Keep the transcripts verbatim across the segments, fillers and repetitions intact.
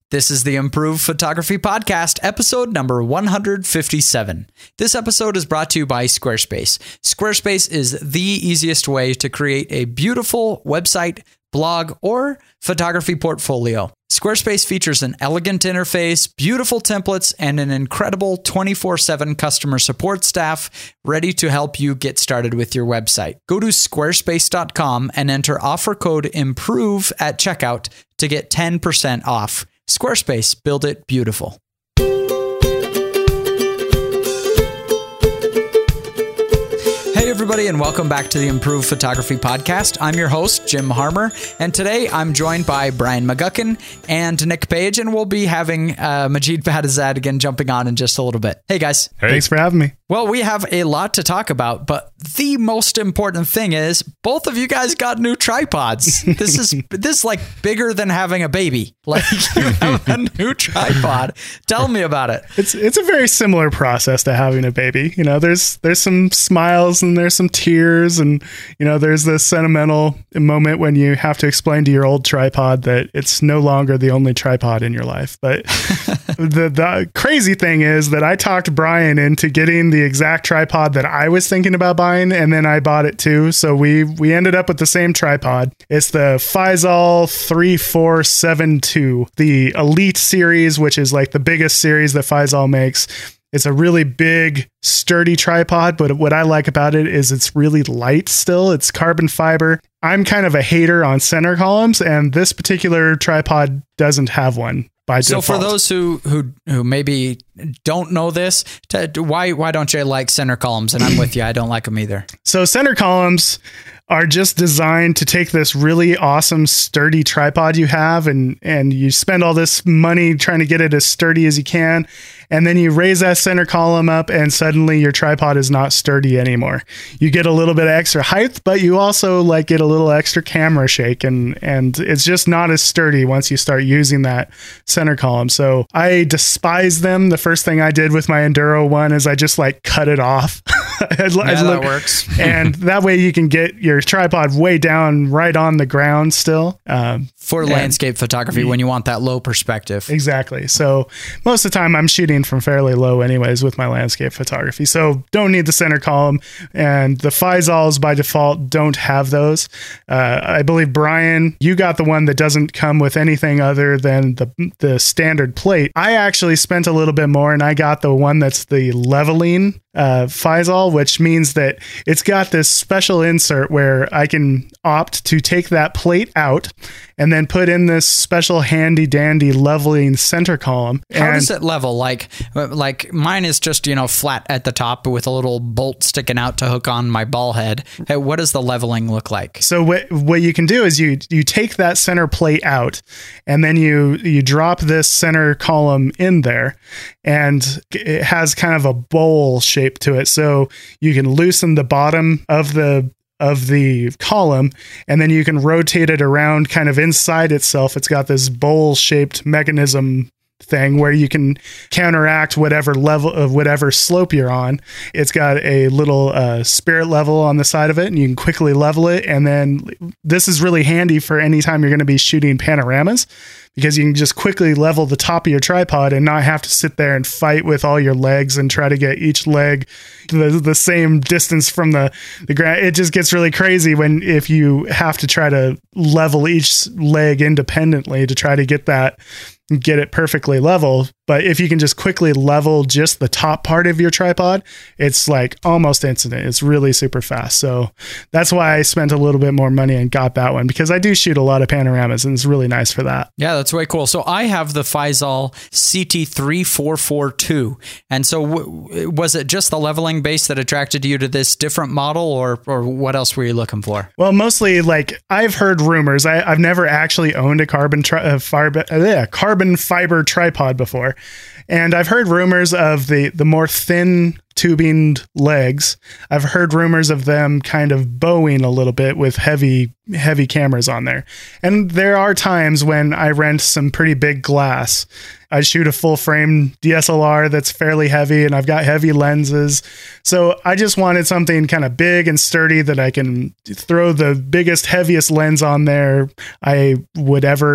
This is the Improved Photography Podcast, episode number one hundred fifty-seven. This episode is brought to you by Squarespace. Squarespace is the easiest way to create a beautiful website, blog, or photography portfolio. Squarespace features an elegant interface, beautiful templates, and an incredible twenty-four seven customer support staff ready to help you get started with your website. Go to squarespace dot com and enter offer code IMPROVE at checkout to get ten percent off. Squarespace, build it beautiful. Hey everybody, and welcome back to the Improved Photography Podcast. I'm your host, Jim Harmer, and today I'm joined by Brian McGuckin and Nick Page, and we'll be having uh, Majid Badazad again jumping on in just a little bit. Hey guys. Hey. Thanks for having me. Well, we have a lot to talk about, but the most important thing is both of you guys got new tripods. This is this is like bigger than having a baby. Like you have a new tripod. Tell me about it. It's it's a very similar process to having a baby. You know, there's there's some smiles and there's some tears, and you know, there's this sentimental moment when you have to explain to your old tripod that it's no longer the only tripod in your life. But the the crazy thing is that I talked Brian into getting the exact tripod that I was thinking about buying, and then I bought it too. So we we ended up with the same tripod. It's the Feisal three four seven two, the Elite series, which is like the biggest series that Feisal makes. It's a really big, sturdy tripod, but what I like about it is it's really light still. It's carbon fiber. I'm kind of a hater on center columns, and this particular tripod doesn't have one. So default. For those who, who who maybe don't know this, to, why why don't you like center columns? And I'm with you. I don't like them either. So center columns are just designed to take this really awesome, sturdy tripod you have, and and you spend all this money trying to get it as sturdy as you can. And then you raise that center column up and suddenly your tripod is not sturdy anymore. You get a little bit of extra height, but you also like get a little extra camera shake, and, and it's just not as sturdy once you start using that center column. So I despise them. The first thing I did with my Enduro one is I just like cut it off. Yeah, that works. And that way you can get your tripod way down right on the ground still. Um, For landscape photography, when you want that low perspective. Exactly. So most of the time I'm shooting from fairly low anyways with my landscape photography. So don't need the center column, and the Feisals by default don't have those. Uh, I believe, Brian, you got the one that doesn't come with anything other than the, the standard plate. I actually spent a little bit more, and I got the one that's the leveling uh, Feisal, which means that it's got this special insert where I can opt to take that plate out and then put in this special handy dandy leveling center column. How and does it level? Like, like mine is just, you know, flat at the top with a little bolt sticking out to hook on my ball head. Hey, what does the leveling look like? So what, what you can do is you, you take that center plate out, and then you, you drop this center column in there, and it has kind of a bowl shape to it. So you can loosen the bottom of the of the column, and then you can rotate it around kind of inside itself. It's got this bowl shaped mechanism thing where you can counteract whatever level of whatever slope you're on. It's got a little uh, spirit level on the side of it, and you can quickly level it. And then this is really handy for any time you're going to be shooting panoramas, because you can just quickly level the top of your tripod and not have to sit there and fight with all your legs and try to get each leg the, the same distance from the, the ground. It just gets really crazy when if you have to try to level each leg independently to try to get that get it perfectly level. But if you can just quickly level just the top part of your tripod, it's like almost instant. It's really super fast. So that's why I spent a little bit more money and got that one, because I do shoot a lot of panoramas, and it's really nice for that. Yeah, that's way cool. So I have the Feisal C T three four four two. And so w- was it just the leveling base that attracted you to this different model, or or what else were you looking for? Well, mostly like I've heard rumors. I, I've never actually owned a carbon tri- uh, fiber, uh, carbon fiber tripod before. And I've heard rumors of the, the more thin tubing legs. I've heard rumors of them kind of bowing a little bit with heavy, heavy cameras on there. And there are times when I rent some pretty big glass. I shoot a full frame D S L R that's fairly heavy, and I've got heavy lenses. So I just wanted something kind of big and sturdy that I can throw the biggest, heaviest lens on there I would ever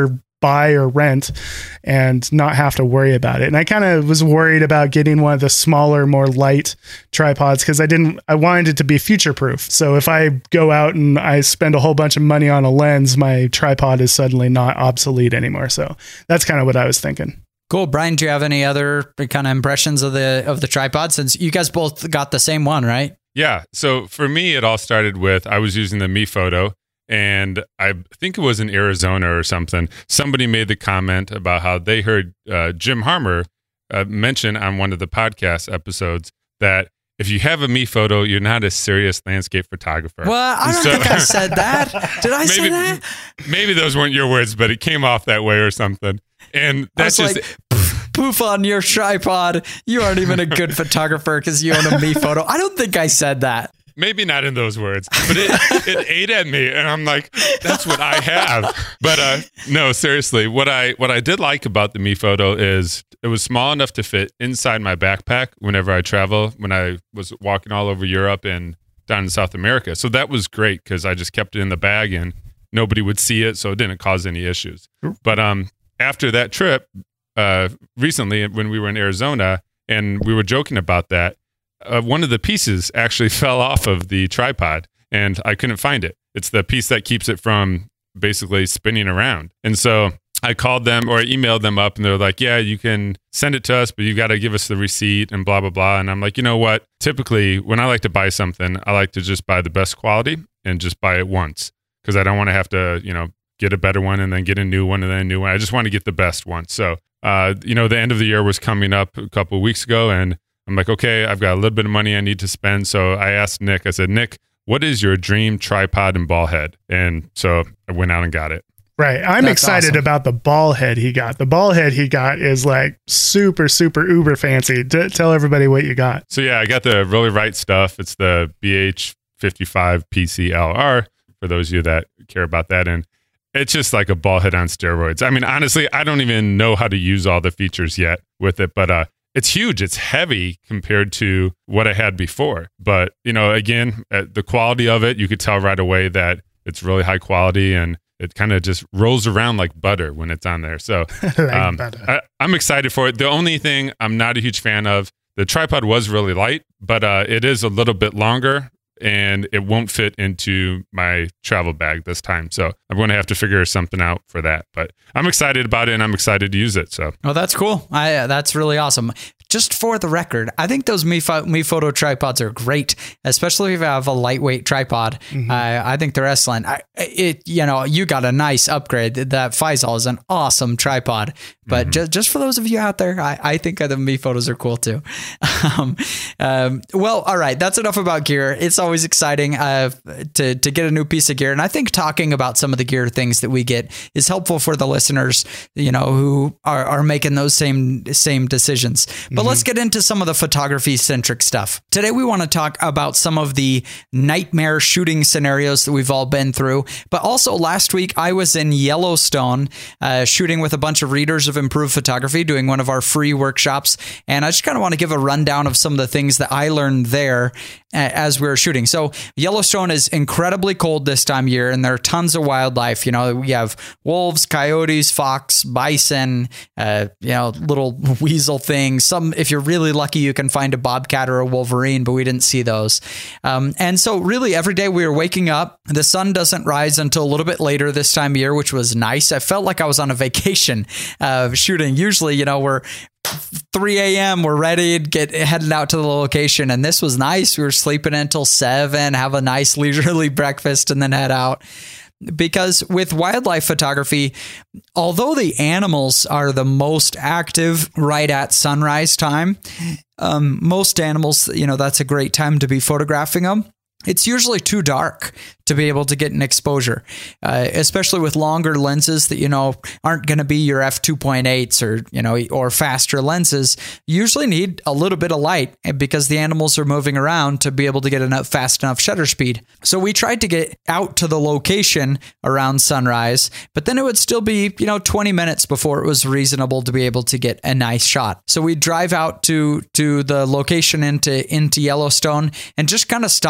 buy or rent and not have to worry about it. And I kind of was worried about getting one of the smaller, more light tripods because I didn't, I wanted it to be future proof. So if I go out and I spend a whole bunch of money on a lens, my tripod is suddenly not obsolete anymore. So that's kind of what I was thinking. Cool. Brian, do you have any other kind of impressions of the of the tripod, since you guys both got the same one, right? Yeah. So for me, it all started with, I was using the MePhoto, and I think it was in Arizona or something. Somebody made the comment about how they heard uh, Jim Harmer uh, mention on one of the podcast episodes that if you have a MePhoto, you're not a serious landscape photographer. Well, I don't so, think I said that. Did I maybe, say that? Maybe those weren't your words, but it came off that way or something. And that's just like, poof on your tripod. You aren't even a good photographer because you own a MePhoto. I don't think I said that. Maybe not in those words, but it, it ate at me, and I'm like, that's what I have. But uh, no, seriously, what I what I did like about the MePhoto is it was small enough to fit inside my backpack whenever I travel. When I was walking all over Europe and down in South America, so that was great because I just kept it in the bag and nobody would see it, so it didn't cause any issues. But um. After that trip, uh, recently when we were in Arizona and we were joking about that, uh, one of the pieces actually fell off of the tripod and I couldn't find it. It's the piece that keeps it from basically spinning around. And so I called them or I emailed them up and they're like, yeah, you can send it to us, but you got to give us the receipt and blah, blah, blah. And I'm like, you know what? Typically, when I like to buy something, I like to just buy the best quality and just buy it once because I don't want to have to, you know, get a better one and then get a new one and then a new one. I just want to get the best one. So, uh, you know, the end of the year was coming up a couple of weeks ago and I'm like, okay, I've got a little bit of money I need to spend. So I asked Nick, I said, Nick, what is your dream tripod and ball head? And so I went out and got it. Right. I'm That's excited awesome. about the ball head he got. The ball head he got is like super, super uber fancy. D- tell everybody what you got. So yeah, I got the really right stuff. It's the B H fifty-five P C L R for those of you that care about that. And it's just like a ball head on steroids. I mean, honestly, I don't even know how to use all the features yet with it, but uh, it's huge. It's heavy compared to what I had before. But, you know, again, uh, the quality of it, you could tell right away that it's really high quality and it kind of just rolls around like butter when it's on there. So like um, butter. I, I'm excited for it. The only thing I'm not a huge fan of, the tripod was really light, but uh, it is a little bit longer. And it won't fit into my travel bag this time. So I'm going to have to figure something out for that. But I'm excited about it and I'm excited to use it. So, oh, that's cool. I, uh, that's really awesome. Just for the record, I think those MePhoto, MePhoto tripods are great, especially if you have a lightweight tripod. Mm-hmm. Uh, I think they're excellent. I, it, you know, you got a nice upgrade. That Feisal is an awesome tripod. But mm-hmm. just, just for those of you out there, I, I think the MePhotos are cool too. um, um, well, all right. That's enough about gear. It's always exciting uh, to, to get a new piece of gear. And I think talking about some of the gear things that we get is helpful for the listeners, you know, who are, are making those same, same decisions. But mm-hmm. let's get into some of the photography centric stuff. Today, we want to talk about some of the nightmare shooting scenarios that we've all been through. But also last week, I was in Yellowstone uh, shooting with a bunch of readers of Improved Photography, doing one of our free workshops. And I just kind of want to give a rundown of some of the things that I learned there as we were shooting. So Yellowstone is incredibly cold this time of year, and there are tons of wildlife. You know, we have wolves, coyotes, fox, bison, uh, you know, little weasel things. Some, if you're really lucky, you can find a bobcat or a wolverine, but we didn't see those. Um, and so really every day we were waking up, the sun doesn't rise until a little bit later this time of year, which was nice. I felt like I was on a vacation uh, shooting. Usually, you know, we're three a.m. we're ready to get heading out to the location. And this was nice. We were sleeping until seven, have a nice leisurely breakfast and then head out. Because with wildlife photography, although the animals are the most active right at sunrise time, um, most animals, you know, that's a great time to be photographing them. It's usually too dark to be able to get an exposure, uh, especially with longer lenses that, you know, aren't going to be your f two point eights or, you know, or faster lenses. You usually need a little bit of light because the animals are moving around to be able to get enough fast enough shutter speed. So we tried to get out to the location around sunrise, but then it would still be, you know, twenty minutes before it was reasonable to be able to get a nice shot. So we drive out to, to the location into, into Yellowstone and just kind of stop our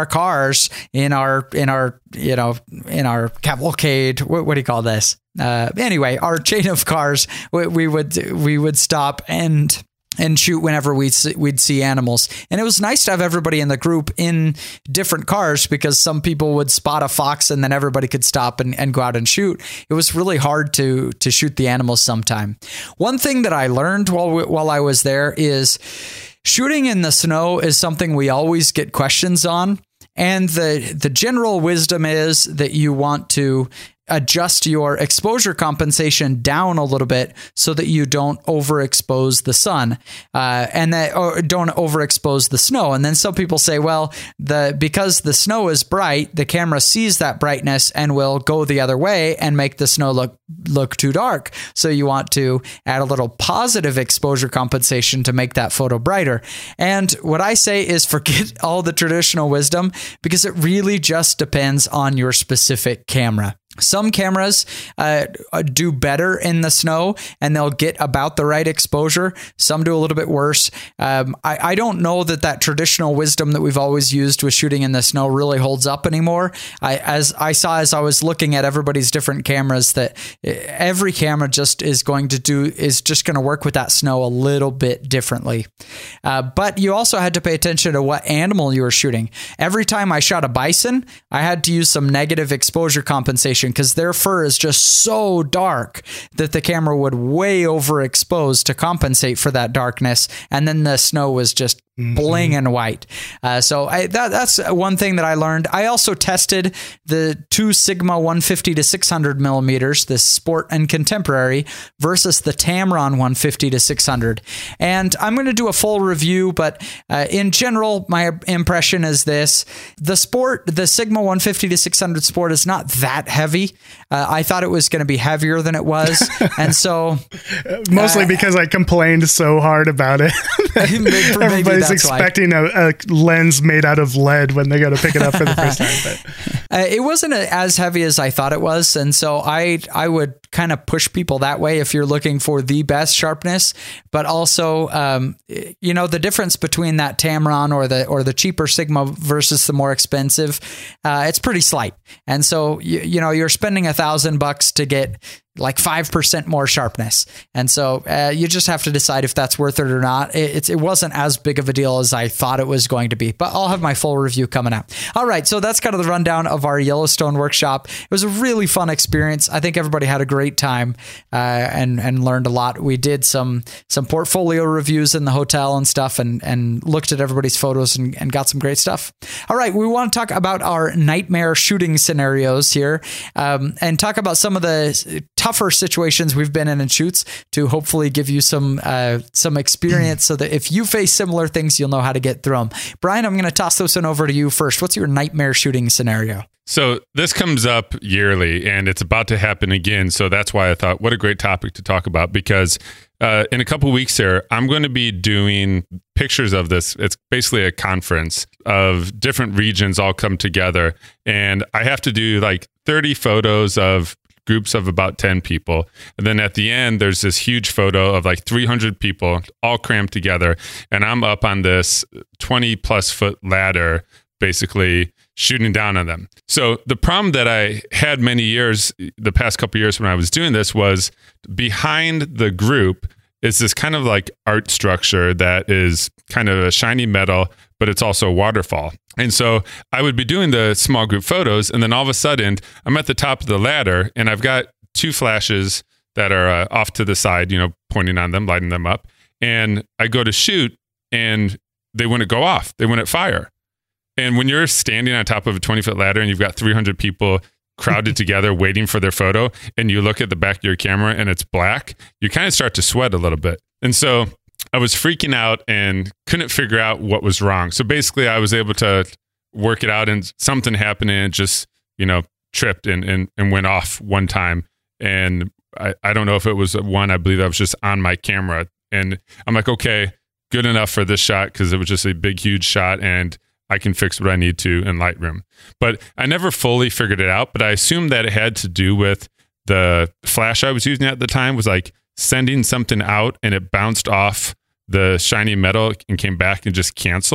cars in our in our you know in our cavalcade. What, what do you call this? Uh, anyway, our chain of cars. We, we would we would stop and. and shoot whenever we'd see, we'd see animals. And it was nice to have everybody in the group in different cars because some people would spot a fox and then everybody could stop and, and go out and shoot. It was really hard to to shoot the animals sometime. One thing that I learned while while I was there is shooting in the snow is something we always get questions on. And the the general wisdom is that you want to adjust your exposure compensation down a little bit so that you don't overexpose the sun uh, and that or don't overexpose the snow. And then some people say, well, the because the snow is bright, the camera sees that brightness and will go the other way and make the snow look look too dark. So you want to add a little positive exposure compensation to make that photo brighter. And what I say is forget all the traditional wisdom because it really just depends on your specific camera. Some cameras uh, do better in the snow and they'll get about the right exposure. Some do a little bit worse. Um, I, I don't know that that traditional wisdom that we've always used with shooting in the snow really holds up anymore. I, as I saw as I was looking at everybody's different cameras, that every camera just is going to do is just going to work with that snow a little bit differently. Uh, but you also had to pay attention to what animal you were shooting. Every time I shot a bison, I had to use some negative exposure compensation because their fur is just so dark that the camera would way overexpose to compensate for that darkness. And then the snow was just mm-hmm. blinging white. Uh, so I, that, that's one thing that I learned. I also tested the two Sigma one fifty to six hundred millimeters, the Sport and Contemporary, versus the Tamron one fifty to six hundred. And I'm going to do a full review, but uh, in general, my impression is this. The Sport, the Sigma one fifty to six hundred Sport is not that heavy. Uh, I thought it was going to be heavier than it was. And so mostly uh, because I complained so hard about it. maybe, maybe Everybody's expecting a, a lens made out of lead when they go to pick it up for the first time. But. Uh, it wasn't as heavy as I thought it was. And so I, I would kind of push people that way if you're looking for the best sharpness, but also, um, you know, the difference between that Tamron or the, or the cheaper Sigma versus the more expensive, uh, it's pretty slight. And so, you, you know, you're spending a thousand bucks to get like five percent more sharpness. And so uh, you just have to decide if that's worth it or not. It, it's, it wasn't as big of a deal as I thought it was going to be, but I'll have my full review coming out. All right. So that's kind of the rundown of our Yellowstone workshop. It was a really fun experience. I think everybody had a great time uh, and, and learned a lot. We did some, some portfolio reviews in the hotel and stuff and, and looked at everybody's photos and, and got some great stuff. All right. We want to talk about our nightmare shooting scenarios here um, and talk about some of the tougher situations we've been in in shoots to hopefully give you some uh, some experience so that if you face similar things, you'll know how to get through them. Brian, I'm going to toss this one over to you first. What's your nightmare shooting scenario? So this comes up yearly and it's about to happen again. So that's why I thought, what a great topic to talk about, because uh, in a couple of weeks here, I'm going to be doing pictures of this. It's basically a conference of different regions all come together. And I have to do like thirty photos of groups of about ten people. And then at the end, there's this huge photo of like three hundred people all crammed together. And I'm up on this twenty plus foot ladder, basically shooting down on them. So the problem that I had many years, the past couple of years when I was doing this, was behind the group is this kind of like art structure that is kind of a shiny metal, but it's also a waterfall. And so I would be doing the small group photos, and then all of a sudden I'm at the top of the ladder and I've got two flashes that are uh, off to the side, you know, pointing on them, lighting them up. And I go to shoot and they wouldn't go off. They wouldn't fire. And when you're standing on top of a twenty foot ladder and you've got three hundred people crowded together waiting for their photo, and you look at the back of your camera and it's black, you kind of start to sweat a little bit. And so I was freaking out and couldn't figure out what was wrong. So basically I was able to work it out, and something happened and it just, you know, tripped and, and, and went off one time. And I, I don't know if it was one, I believe I was just on my camera, and I'm like, okay, good enough for this shot, because it was just a big, huge shot and I can fix what I need to in Lightroom. But I never fully figured it out, but I assumed that it had to do with the flash I was using at the time was like sending something out and it bounced off the shiny metal and came back and just canceled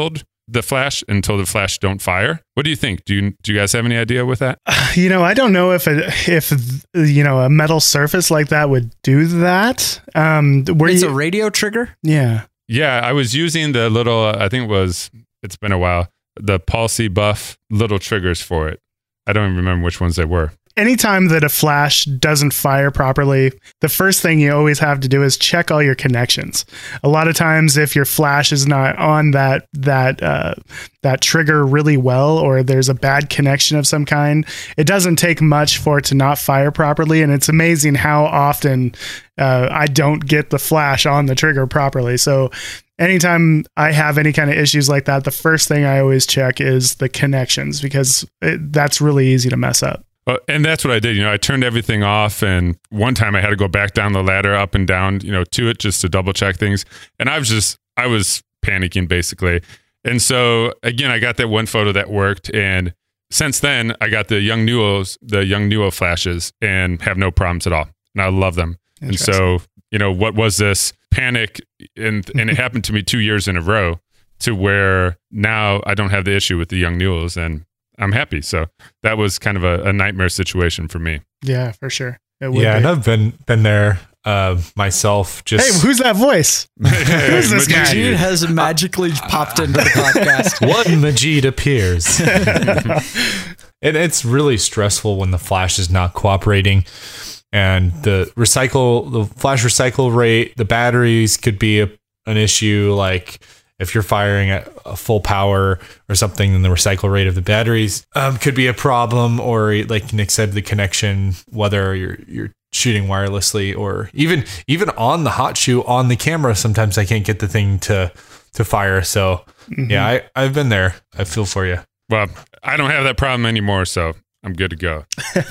the flash until the flash don't fire. What do you think? Do you do you guys have any idea with that? You know, I don't know if a, if you know a metal surface like that would do that. Um, were it's you, a radio trigger. Yeah. Yeah, I was using the little. I think it was. It's been a while. The Pulsey Buff little triggers for it. I don't even remember which ones they were. Anytime that a flash doesn't fire properly, the first thing you always have to do is check all your connections. A lot of times, if your flash is not on that that uh, that trigger really well, or there's a bad connection of some kind, it doesn't take much for it to not fire properly. And it's amazing how often uh, I don't get the flash on the trigger properly. So anytime I have any kind of issues like that, the first thing I always check is the connections, because it, that's really easy to mess up. Well, and that's what I did. You know, I turned everything off, and one time I had to go back down the ladder, up and down, you know, to it just to double check things. And I was just, I was panicking basically. And so again, I got that one photo that worked, and since then I got the Young Nuos, the Young Nuo flashes, and have no problems at all. And I love them. And so, you know, what was this panic? And and it happened to me two years in a row, to where now I don't have the issue with the Young Nuos, and I'm happy. So that was kind of a, a nightmare situation for me. Yeah, for sure. It would Yeah, be. and I've been been there uh, myself. Just Hey, who's that voice? Who's this guy? Majid has magically popped into the podcast. one Majid appears. And it's really stressful when the flash is not cooperating, and the recycle, the flash recycle rate, the batteries could be a, an issue. Like if you're firing at a full power or something, then the recycle rate of the batteries um, could be a problem. Or like Nick said, the connection, whether you're you're shooting wirelessly or even even on the hot shoe on the camera, sometimes I can't get the thing to to fire. So mm-hmm. yeah, I, I've been there. I feel for you. Well, I don't have that problem anymore, so I'm good to go.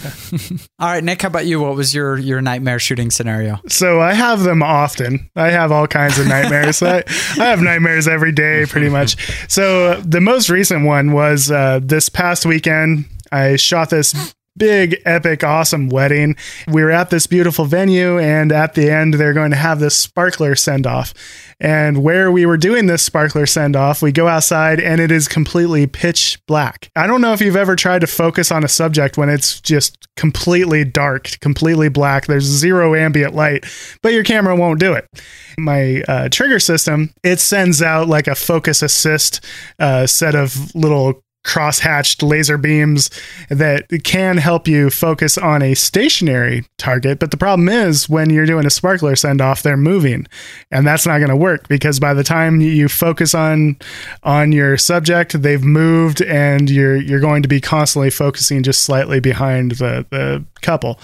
All right, Nick, how about you? What was your, your nightmare shooting scenario? So I have them often. I have all kinds of nightmares. I, I have nightmares every day, pretty much. So the most recent one was uh, this past weekend. I shot this big, epic, awesome wedding. We were at this beautiful venue, and at the end, they're going to have this sparkler send off. And where we were doing this sparkler send off, we go outside and it is completely pitch black. I don't know if you've ever tried to focus on a subject when it's just completely dark, completely black. There's zero ambient light, but your camera won't do it. My uh, trigger system, it sends out like a focus assist uh, set of little cross-hatched laser beams that can help you focus on a stationary target. But the problem is when you're doing a sparkler send-off, they're moving, and that's not going to work, because by the time you focus on on your subject, they've moved, and you're you're going to be constantly focusing just slightly behind the, the couple.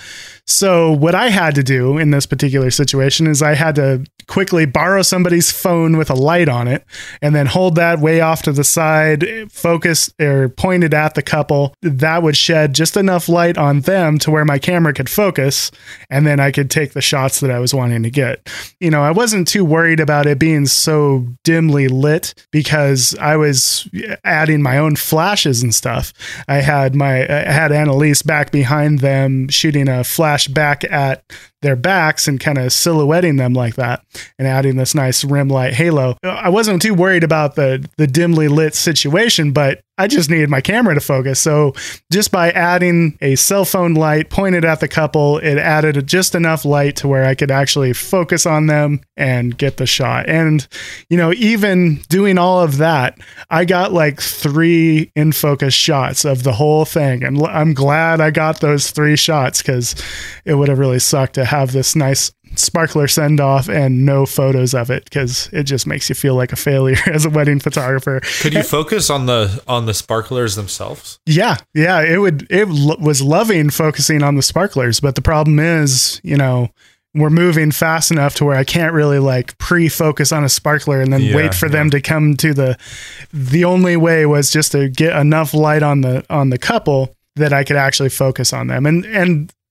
So what I had to do in this particular situation is I had to quickly borrow somebody's phone with a light on it, and then hold that way off to the side, focus or pointed at the couple. That would shed just enough light on them to where my camera could focus, and then I could take the shots that I was wanting to get. You know, I wasn't too worried about it being so dimly lit, because I was adding my own flashes and stuff. I had my I had Annalise back behind them shooting a flash back at their backs and kind of silhouetting them like that, and adding this nice rim light halo. I wasn't too worried about the the dimly lit situation, but I just needed my camera to focus. So just by adding a cell phone light pointed at the couple, it added just enough light to where I could actually focus on them and get the shot. And, you know, even doing all of that, I got like three in focus shots of the whole thing. And I'm glad I got those three shots, because it would have really sucked to have this nice sparkler send off and no photos of it, because it just makes you feel like a failure as a wedding photographer. Could you focus on the on the sparklers themselves? Yeah, yeah, it would. It lo- was loving focusing on the sparklers, but the problem is, you know, we're moving fast enough to where I can't really like pre-focus on a sparkler and then Yeah, wait for yeah. them to come to the. The only way was just to get enough light on the on the couple that I could actually focus on them, and and.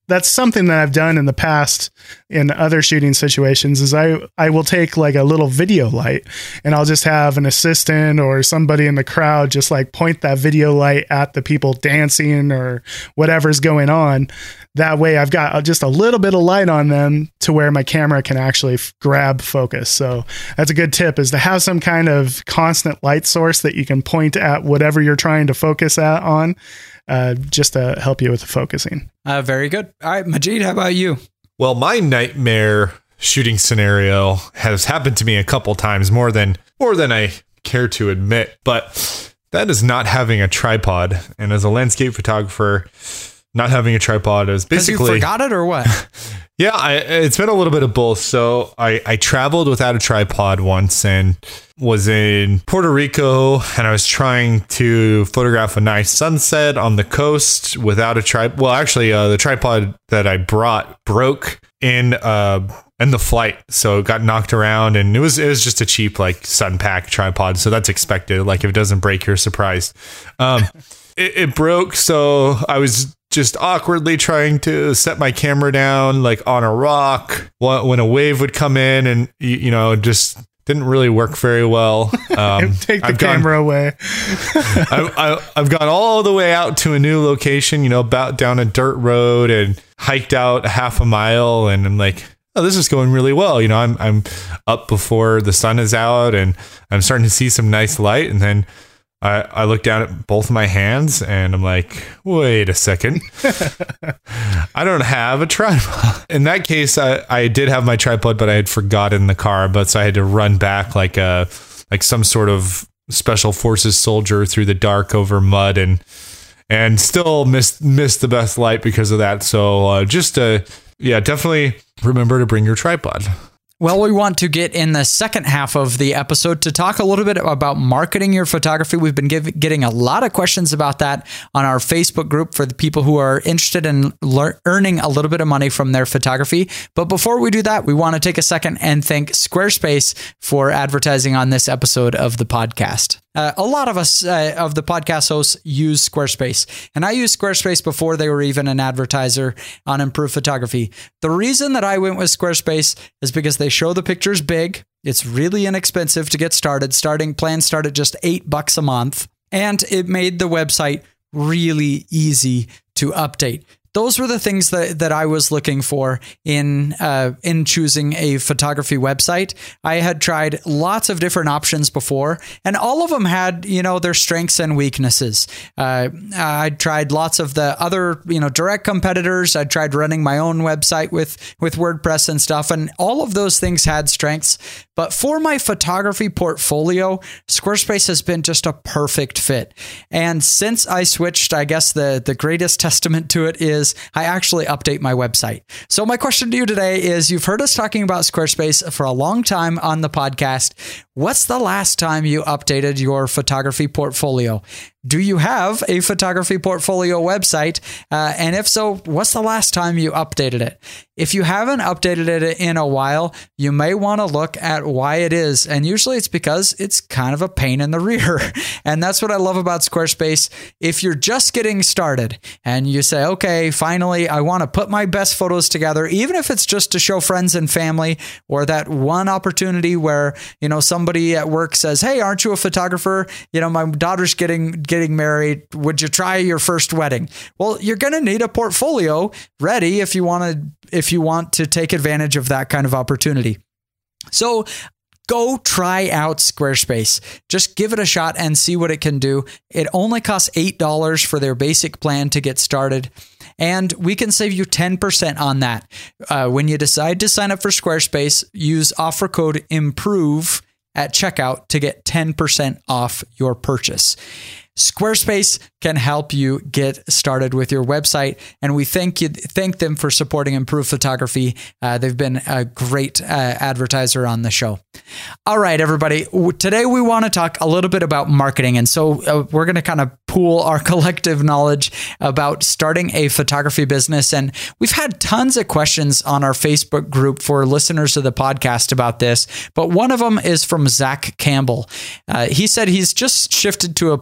that's something that I've done in the past in other shooting situations is I, I will take like a little video light and I'll just have an assistant or somebody in the crowd just like point that video light at the people dancing or whatever's going on. That way I've got just a little bit of light on them to where my camera can actually f- grab focus. So that's a good tip, is to have some kind of constant light source that you can point at whatever you're trying to focus at on, uh, just to help you with the focusing. Uh, very good. All right, Majid, how about you? Well, my nightmare shooting scenario has happened to me a couple times, more than more than I care to admit, but that is not having a tripod. And as a landscape photographer, not having a tripod is basically... Because you forgot it or what? Yeah, I, it's been a little bit of both. So I, I traveled without a tripod once and was in Puerto Rico, and I was trying to photograph a nice sunset on the coast without a tripod. Well, actually, uh, the tripod that I brought broke in uh, in the flight, so it got knocked around, and it was it was just a cheap like Sunpack tripod, so that's expected. Like if it doesn't break, you're surprised. Um, it, it broke, so I was just awkwardly trying to set my camera down like on a rock when a wave would come in, and you know, just didn't really work very well. Um, Take the I've camera gone, away. I, I, I've gone all the way out to a new location, you know, about down a dirt road and hiked out half a mile, and I'm like, oh, this is going really well. You know, I'm I'm up before the sun is out, and I'm starting to see some nice light, and then I, I look down at both my hands and I'm like, wait a second. I don't have a tripod. In that case, I, I did have my tripod, but I had forgotten the car. But so I had to run back like a like some sort of special forces soldier through the dark over mud, and and still missed missed the best light because of that. So uh, just uh, yeah, definitely remember to bring your tripod. Well, we want to get in the second half of the episode to talk a little bit about marketing your photography. We've been give, getting a lot of questions about that on our Facebook group for the people who are interested in lear- earning a little bit of money from their photography. But before we do that, we want to take a second and thank Squarespace for advertising on this episode of the podcast. Uh, a lot of us uh, of the podcast hosts use Squarespace, and I used Squarespace before they were even an advertiser on Improved Photography. The reason that I went with Squarespace is because they show the pictures big. It's really inexpensive to get started. Starting plans start at just eight bucks a month, and it made the website really easy to update. Those were the things that, that I was looking for in uh, in choosing a photography website. I had tried lots of different options before, and all of them had, you know, their strengths and weaknesses. Uh, I tried lots of the other, you know, direct competitors. I tried running my own website with, with WordPress and stuff, and all of those things had strengths. But for my photography portfolio, Squarespace has been just a perfect fit. And since I switched, I guess the, the greatest testament to it is I actually update my website. So my question to you today is, you've heard us talking about Squarespace for a long time on the podcast. What's the last time you updated your photography portfolio? Do you have a photography portfolio website? Uh, and if so, what's the last time you updated it? If you haven't updated it in a while, you may want to look at why it is. And usually it's because it's kind of a pain in the rear. And that's what I love about Squarespace. If you're just getting started and you say, okay, finally, I want to put my best photos together, even if it's just to show friends and family, or that one opportunity where, you know, somebody at work says, hey, aren't you a photographer? You know, my daughter's getting, getting married. Would you try your first wedding? Well, you're going to need a portfolio ready if you want to, if you want to take advantage of that kind of opportunity. So go try out Squarespace. Just give it a shot and see what it can do. It only costs eight dollars for their basic plan to get started. And we can save you ten percent on that. Uh, when you decide to sign up for Squarespace, use offer code IMPROVE at checkout to get ten percent off your purchase. Squarespace can help you get started with your website, and we thank you, thank them for supporting Improved Photography. Uh, they've been a great uh, advertiser on the show. All right, everybody. Today we want to talk a little bit about marketing, and so uh, we're going to kind of pool our collective knowledge about starting a photography business. And we've had tons of questions on our Facebook group for listeners of the podcast about this, but one of them is from Zach Campbell. Uh, he said he's just shifted to a part-time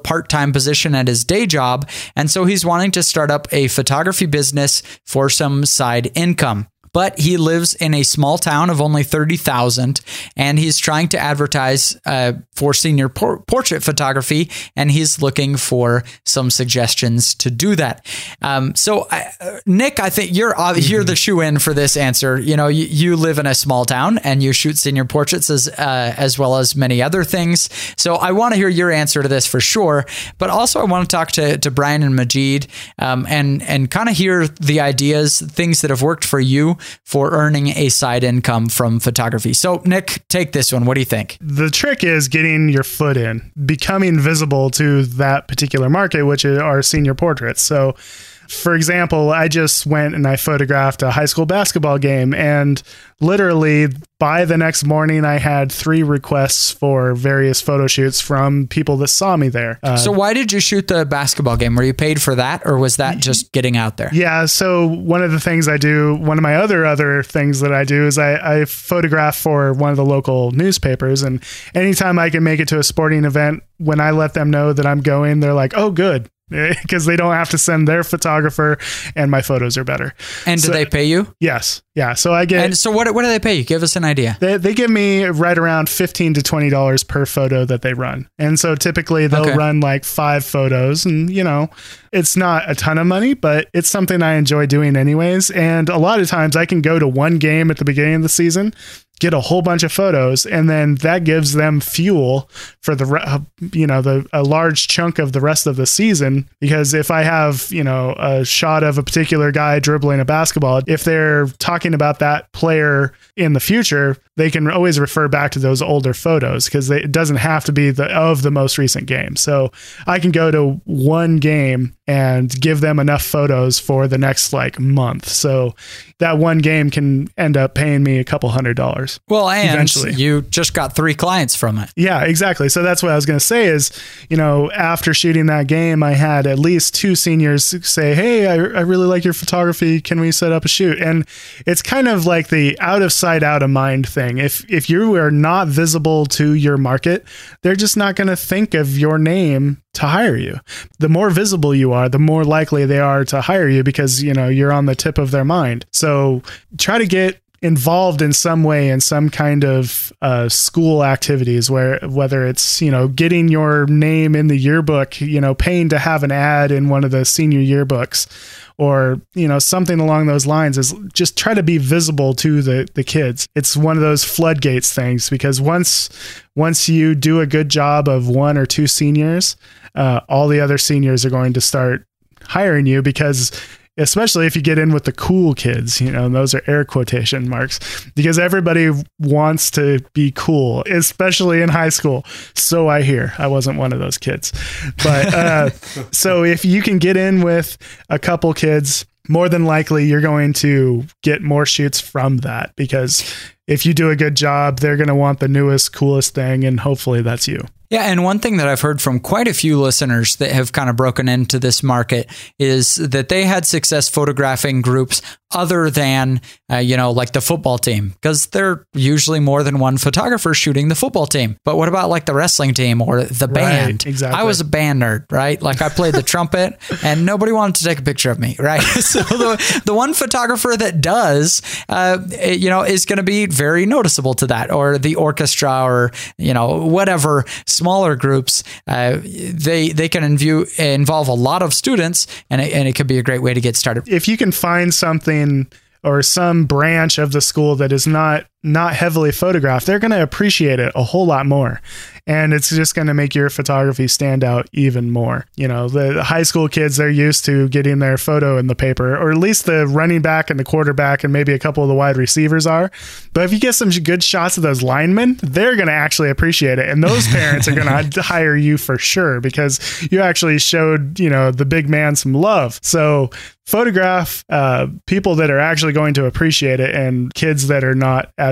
full-time position at his day job. And so he's wanting to start up a photography business for some side income. But he lives in a small town of only thirty thousand, and he's trying to advertise uh, for senior por- portrait photography, and he's looking for some suggestions to do that. Um, so, uh, Nick, I think you're uh, you're the shoe-in for this answer. You know, you, you live in a small town, and you shoot senior portraits as uh, as well as many other things. So, I want to hear your answer to this for sure. But also, I want to talk to to Brian and Majid um, and and kind of hear the ideas, things that have worked for you for earning a side income from photography. So Nick, take this one. What do you think? The trick is getting your foot in, becoming visible to that particular market, which are senior portraits. So for example, I just went and I photographed a high school basketball game, and literally by the next morning, I had three requests for various photo shoots from people that saw me there. Uh, so why did you shoot the basketball game? Were you paid for that, or was that just getting out there? Yeah. So one of the things I do, one of my other other things that I do is I, I photograph for one of the local newspapers, and anytime I can make it to a sporting event, when I let them know that I'm going, they're like, oh, good. Because they don't have to send their photographer, and my photos are better. And do so, they pay you? Yes. Yeah. So I get. And so what? What do they pay you? Give us an idea. They they give me right around fifteen to twenty dollars per photo that they run, and so typically they'll okay. run like five photos, and you know, it's not a ton of money, but it's something I enjoy doing anyways. And a lot of times I can go to one game at the beginning of the season, get a whole bunch of photos, and then that gives them fuel for the, you know, the a large chunk of the rest of the season. Because if I have, you know, a shot of a particular guy dribbling a basketball, if they're talking about that player in the future, they can always refer back to those older photos, because it doesn't have to be the of the most recent game. So I can go to one game and give them enough photos for the next like month. So that one game can end up paying me a couple hundred dollars. Well, and eventually. You just got three clients from it. Yeah, exactly. So that's what I was going to say is, you know, after shooting that game, I had at least two seniors say, hey, I, I really like your photography. Can we set up a shoot? And it's kind of like the out of sight, out of mind thing. If, if you are not visible to your market, they're just not going to think of your name to hire you. The more visible you are, the more likely they are to hire you, because, you know, you're on the tip of their mind. So try to get involved in some way in some kind of uh, school activities, where whether it's, you know, getting your name in the yearbook, you know, paying to have an ad in one of the senior yearbooks, or, you know, something along those lines, is just try to be visible to the, the kids. It's one of those floodgates things, because once, once you do a good job of one or two seniors, uh, all the other seniors are going to start hiring you, because especially if you get in with the cool kids, you know, and those are air quotation marks, because everybody wants to be cool, especially in high school. So I hear. I wasn't one of those kids. But uh, so if you can get in with a couple kids, more than likely you're going to get more shoots from that, because if you do a good job, they're going to want the newest, coolest thing, and hopefully that's you. Yeah, and one thing that I've heard from quite a few listeners that have kind of broken into this market is that they had success photographing groups other than, uh, you know, like the football team, because there are usually more than one photographer shooting the football team. But what about like the wrestling team or the band? Right, exactly. I was a band nerd, right? Like I played the trumpet and nobody wanted to take a picture of me, right? So the, the one photographer that does, uh, you know, is going to be very noticeable to that, or the orchestra, or, you know, whatever smaller groups, uh, they they can invu- involve a lot of students, and it, and it could be a great way to get started. If you can find something or some branch of the school that is not not heavily photographed, they're going to appreciate it a whole lot more. And it's just going to make your photography stand out even more. You know, the high school kids, they're used to getting their photo in the paper, or at least the running back and the quarterback and maybe a couple of the wide receivers are. But if you get some good shots of those linemen, they're going to actually appreciate it. And those parents are going to hire you for sure, because you actually showed, you know, the big man some love. So photograph uh, people that are actually going to appreciate it, and kids that are not as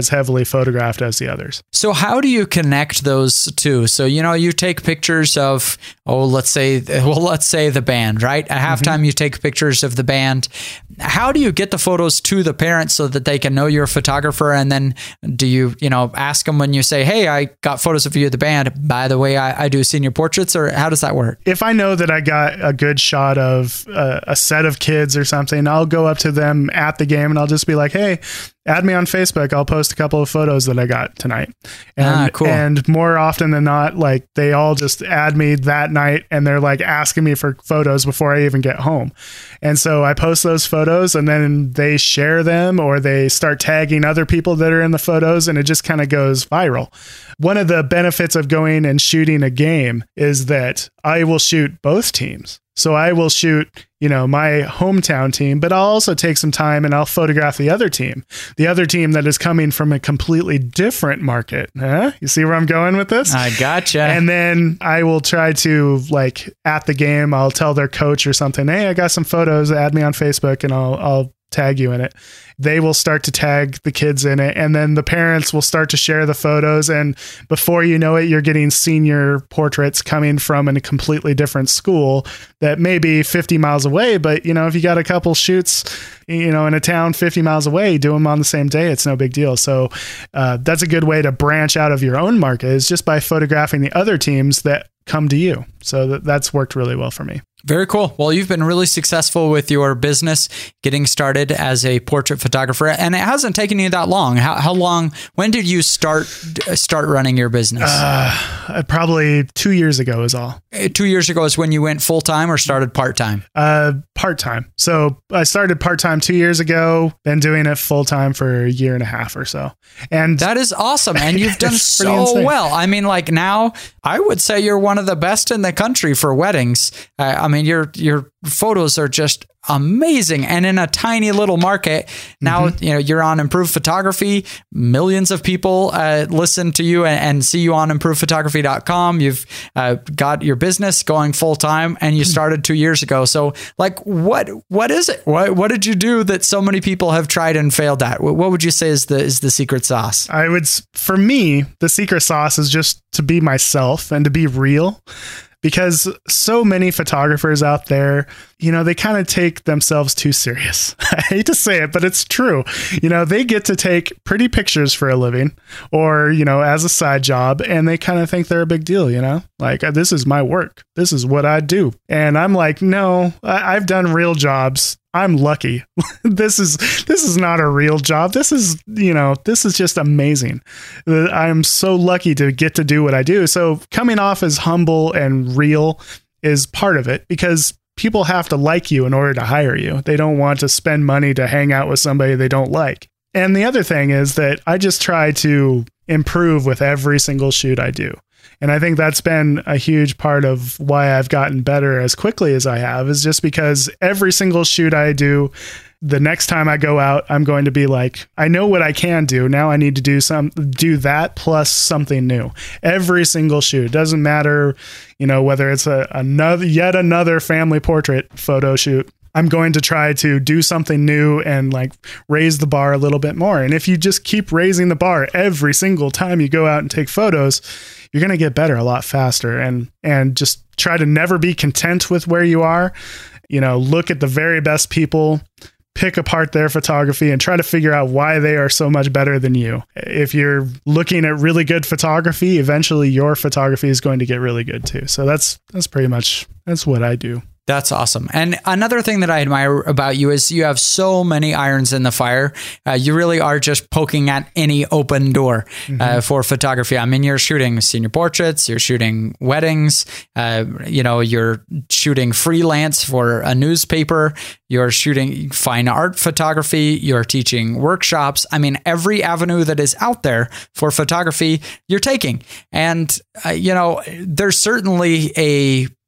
as heavily photographed as the others. So how do you connect those two? So, you know, you take pictures of, oh, let's say, well, let's say the band, right? At halftime, mm-hmm. you take pictures of the band. How do you get the photos to the parents so that they can know you're a photographer? And then do you, you know, ask them when you say, hey, I got photos of you at the band. By the way, I, I do senior portraits, or how does that work? If I know that I got a good shot of uh, a set of kids or something, I'll go up to them at the game and I'll just be like, hey, add me on Facebook. I'll post a couple of photos that I got tonight. And, ah, cool. and more often than not, like they all just add me that night and they're like asking me for photos before I even get home. And so I post those photos and then they share them or they start tagging other people that are in the photos and it just kind of goes viral. One of the benefits of going and shooting a game is that I will shoot both teams. So I will shoot, you know, my hometown team, but I'll also take some time and I'll photograph the other team, the other team that is coming from a completely different market. Huh? You see where I'm going with this? I gotcha. And then I will try to, like, at the game, I'll tell their coach or something, hey, I got some photos, add me on Facebook and I'll, I'll tag you in it. They will start to tag the kids in it. And then the parents will start to share the photos. And before you know it, you're getting senior portraits coming from a completely different school that may be fifty miles away. But, you know, if you got a couple shoots, you know, in a town fifty miles away, do them on the same day. It's no big deal. So uh, that's a good way to branch out of your own market, is just by photographing the other teams that come to you. So that, that's worked really well for me. Very cool. Well, you've been really successful with your business, getting started as a portrait photographer, and it hasn't taken you that long. How, how long, when did you start start running your business? Uh, probably two years ago is all. Two years ago is when you went full-time or started part-time? Uh, part-time. So I started part-time two years ago, been doing it full-time for a year and a half or so. And that is awesome. And you've done so insane. well. I mean, like now, I would say you're one of the best in the country for weddings. Uh, I mean, your your photos are just amazing, and in a tiny little market. Now, mm-hmm. you know, you're on Improved Photography. Millions of people uh, listen to you and, and see you on improved photography dot com. You've uh, got your business going full time, and you started two years ago. So, like, what what is it? What what did you do that so many people have tried and failed at? What, what would you say is the is the secret sauce? I would, for me, the secret sauce is just to be myself and to be real. Because so many photographers out there, you know, they kind of take themselves too serious. I hate to say it, but it's true. You know, they get to take pretty pictures for a living or, you know, as a side job, and they kind of think they're a big deal, you know, like, this is my work. This is what I do. And I'm like, no, I- I've done real jobs. I'm lucky. This is this is not a real job. This is, you know, this is just amazing. I'm so lucky to get to do what I do. So coming off as humble and real is part of it, because people have to like you in order to hire you. They don't want to spend money to hang out with somebody they don't like. And the other thing is that I just try to improve with every single shoot I do. And I think that's been a huge part of why I've gotten better as quickly as I have, is just because every single shoot I do, the next time I go out, I'm going to be like, I know what I can do. Now I need to do some, do that plus something new. Every single shoot. It doesn't matter, you know, whether it's a, another, yet another family portrait photo shoot. I'm going to try to do something new and like raise the bar a little bit more. And if you just keep raising the bar every single time you go out and take photos, you're going to get better a lot faster. And, and just try to never be content with where you are. You know, look at the very best people, pick apart their photography and try to figure out why they are so much better than you. If you're looking at really good photography, eventually your photography is going to get really good too. So that's, that's pretty much, that's what I do. That's awesome. And another thing that I admire about you is you have so many irons in the fire. Uh, you really are just poking at any open door mm-hmm. uh, for photography. I mean, you're shooting senior portraits, you're shooting weddings, uh, you know, you're shooting freelance for a newspaper, you're shooting fine art photography, you're teaching workshops. I mean, every avenue that is out there for photography, you're taking. And, uh, you know, there's certainly a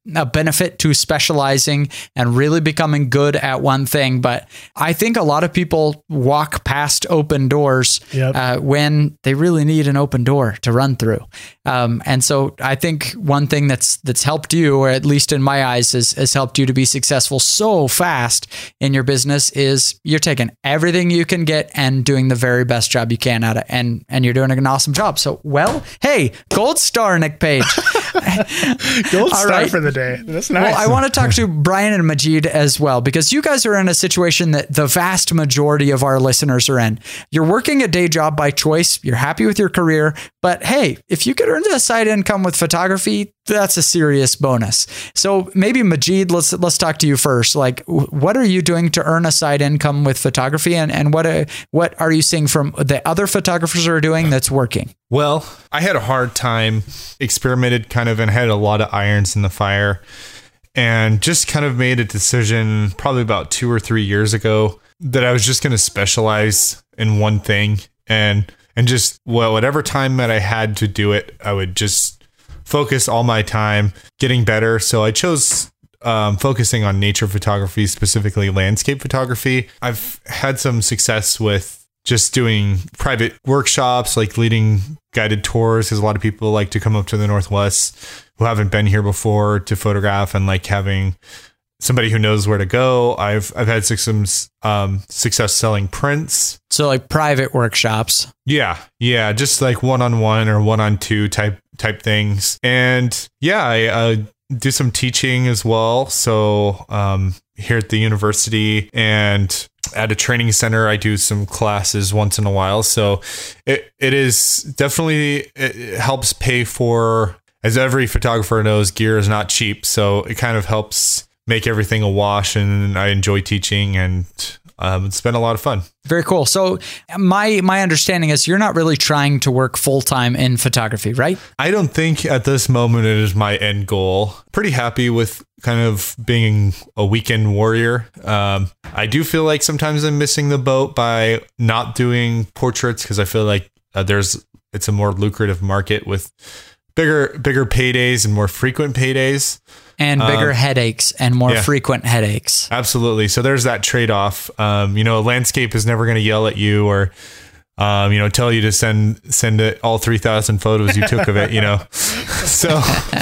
a benefit to specializing and really becoming good at one thing. But I think a lot of people walk past open doors Yep. uh, when they really need an open door to run through. Um, and so I think one thing that's that's helped you, or at least in my eyes, has, has helped you to be successful so fast in your business is you're taking everything you can get and doing the very best job you can at it. And, and you're doing an awesome job. So, well, hey, gold star, Nick Page. Gold All star right. for the day. That's nice. Well, I want to talk to Brian and Majid as well, because you guys are in a situation that the vast majority of our listeners are in. You're working a day job by choice. You're happy with your career. But hey, if you could earn a side income with photography, that's a serious bonus. So maybe Majid, let's let's talk to you first. Like, what are you doing to earn a side income with photography, and and what uh, what are you seeing from the other photographers are doing that's working? Well, I had a hard time, experimented kind of, and had a lot of irons in the fire, and just kind of made a decision probably about two or three years ago that I was just going to specialize in one thing, and and just, well, whatever time that I had to do it, I would just focus all my time getting better. So I chose um, focusing on nature photography, specifically landscape photography. I've had some success with just doing private workshops, like leading guided tours, because a lot of people like to come up to the Northwest who haven't been here before to photograph, and like having somebody who knows where to go. I've I've had some um, success selling prints. So like private workshops. Yeah, yeah, just like one on one or one on two type type things. And yeah, I uh, do some teaching as well. So um, here at the university and at a training center, I do some classes once in a while. So it it is definitely, it helps pay for, as every photographer knows, gear is not cheap. So it kind of helps make everything a wash, and I enjoy teaching, and um, it's been a lot of fun. Very cool. So my my understanding is you're not really trying to work full time in photography, right? I don't think at this moment it is my end goal. Pretty happy with kind of being a weekend warrior. Um, I do feel like sometimes I'm missing the boat by not doing portraits, because I feel like uh, there's it's a more lucrative market with bigger bigger paydays and more frequent paydays. And bigger um, headaches and more yeah. frequent headaches. Absolutely. So there's that trade-off. Um, you know, a landscape is never going to yell at you or, um, you know, tell you to send send it all three thousand photos you took of it. You know, so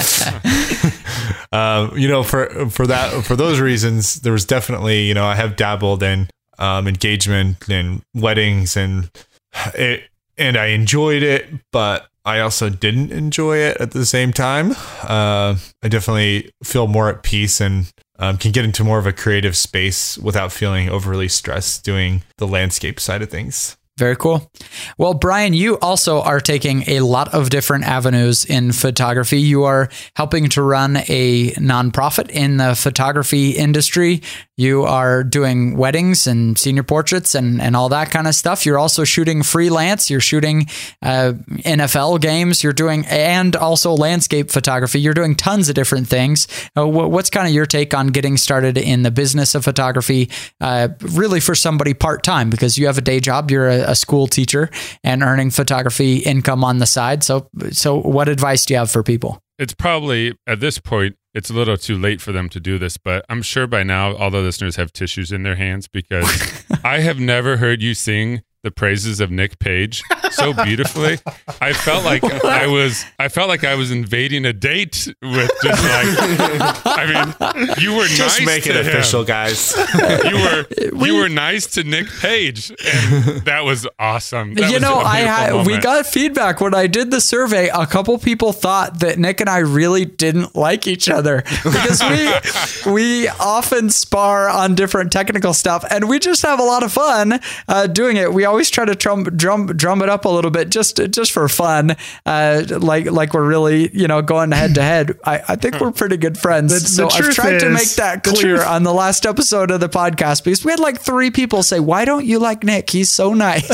um, you know, for for that for those reasons, there was definitely, you know, I have dabbled in um, engagement and weddings, and it and I enjoyed it, but I also didn't enjoy it at the same time. Uh, I definitely feel more at peace and um, can get into more of a creative space without feeling overly stressed doing the landscape side of things. Very cool. Well, Brian, you also are taking a lot of different avenues in photography. You are helping to run a nonprofit in the photography industry. You are doing weddings and senior portraits and, and all that kind of stuff. You're also shooting freelance. You're shooting uh, N F L games. You're doing, and also landscape photography. You're doing tons of different things. Uh, what's kind of your take on getting started in the business of photography, uh, really for somebody part-time, because you have a day job, you're a, a school teacher and earning photography income on the side. So, so what advice do you have for people? It's probably, at this point, it's a little too late for them to do this, but I'm sure by now all the listeners have tissues in their hands, because I have never heard you sing the praises of Nick Page so beautifully. I felt like I was I felt like I was invading a date with just like, I mean, you were just nice make to it him. official, guys. You were We- you were nice to Nick Page, and that was awesome. That you was know, a I beautiful had, we moment. got feedback when I did the survey. A couple people thought that Nick and I really didn't like each other, because we we often spar on different technical stuff, and we just have a lot of fun uh, doing it. We always try to drum drum drum it up a little bit, just just for fun, uh, like like we're really, you know, going head to head. I I think we're pretty good friends. The- the so I've truth tried to is- make that the clear truth- on the last episode of the podcast, because we had like three people say, "Why don't you like Nick? He's so nice."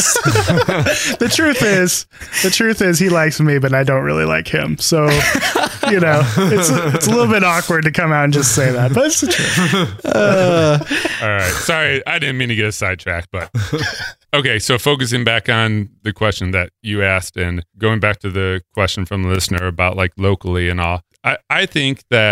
The truth is, the truth is, he likes me, but I don't really like him. So, you know, it's it's a little bit awkward to come out and just say that, but it's the truth. Uh, All right. Sorry, I didn't mean to get us sidetracked, but okay. So focusing back on the question that you asked, and going back to the question from the listener about like locally and all, I, I think that